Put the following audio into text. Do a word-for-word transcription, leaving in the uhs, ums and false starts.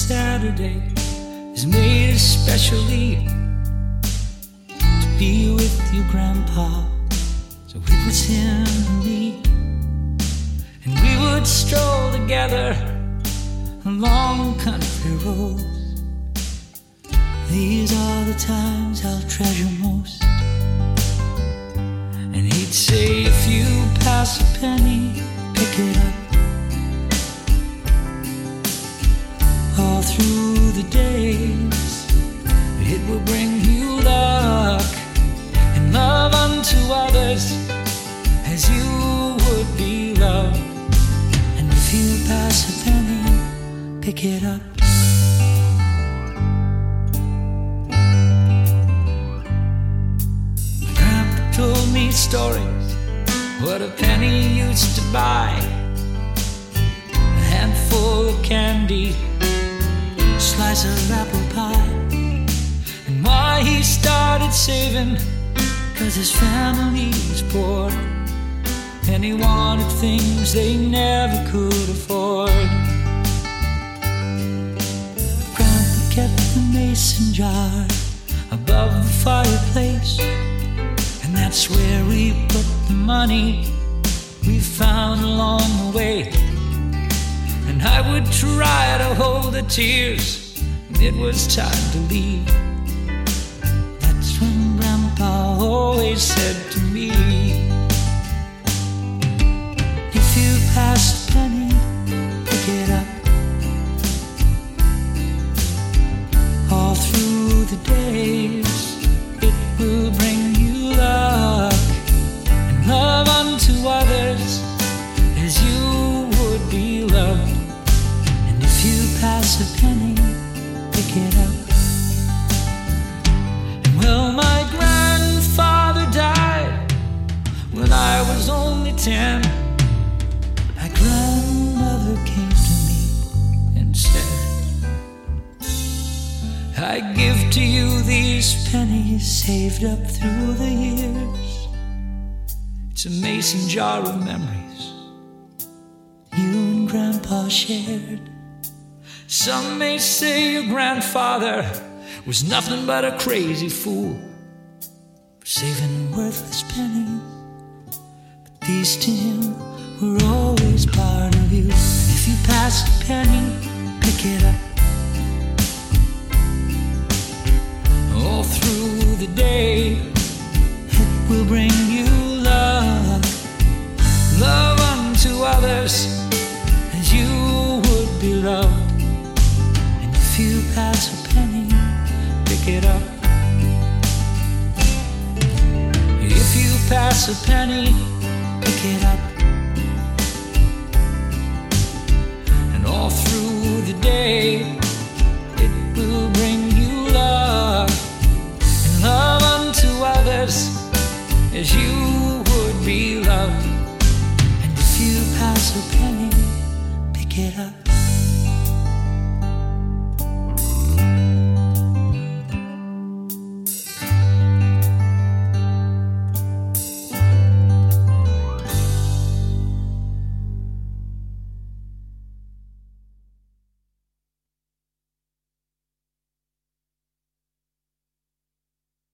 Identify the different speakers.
Speaker 1: Saturday is made especially to be with you, Grandpa. So it was him and me, and we would stroll together along country roads. These are the times I'll treasure most. And he'd say, if you pass a penny, pick it up. All through the days, it will bring you luck and love unto others as you would be loved. And if you pass a penny, pick it up. Grandpa told me stories, what a penny used to buy. A handful of candy, slice of apple pie, and why he started saving, 'cause his family was poor, and he wanted things they never could afford. Grandpa kept the mason jar above the fireplace, and that's where we put the money we found along the way. And I would try to hold the tears when it was time to leave. That's when Grandpa always said to me, if you pass a penny, pick it up. All through the days, it will bring you luck and love unto others as you would be loved. If you pass a penny, pick it up. And well, my grandfather died when I was only ten. My grandmother came to me and said, I give to you these pennies saved up through the years. It's a mason jar of memories you and Grandpa shared. Some may say your grandfather was nothing but a crazy fool for saving worthless pennies, but these to him were always part of you. And if you pass a penny, pick it up. All through the day, it will bring you love, love unto others as you would be loved. If you pass a penny, pick it up. If you pass a penny, pick it up. And all through the day,